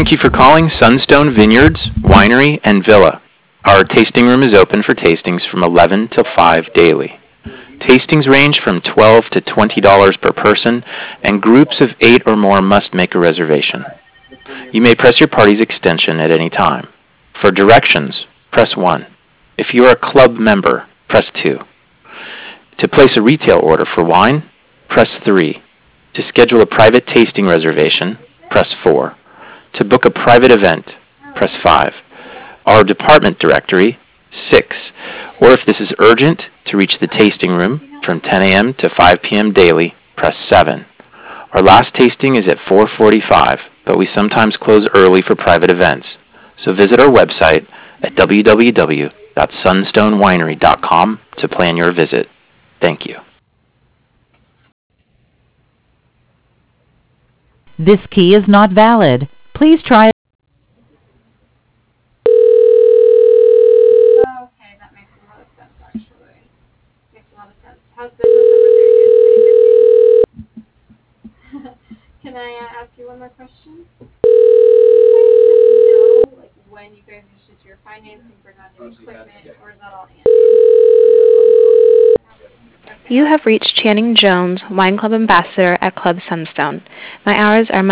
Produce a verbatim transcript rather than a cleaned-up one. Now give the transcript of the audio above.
Thank you for calling Sunstone Vineyards, Winery, and Villa. Our tasting room is open for tastings from eleven till five daily. Tastings range from twelve dollars to twenty dollars per person, and groups of eight or more must make a reservation. You may press your party's extension at any time. For directions, press one. If you are a club member, press two. To place a retail order for wine, press three. To schedule a private tasting reservation, press four. To book a private event, press five. Our department directory, six. Or if this is urgent, to reach the tasting room from ten a.m. to five p.m. daily, press seven. Our last tasting is at four forty-five, but we sometimes close early for private events. So visit our website at w w w dot sunstone winery dot com to plan your visit. Thank you. This key is not valid. Please try. Okay, that makes a lot of sense, actually. Makes a lot of sense. How's business over there? You guys pretty busy? Can I uh, ask you one more question? Do you guys just know, like, when you guys usually do your financing, bring on new equipment, or is that all Andy? You have reached Channing Jones, Wine Club Ambassador at Club Sunstone. My hours are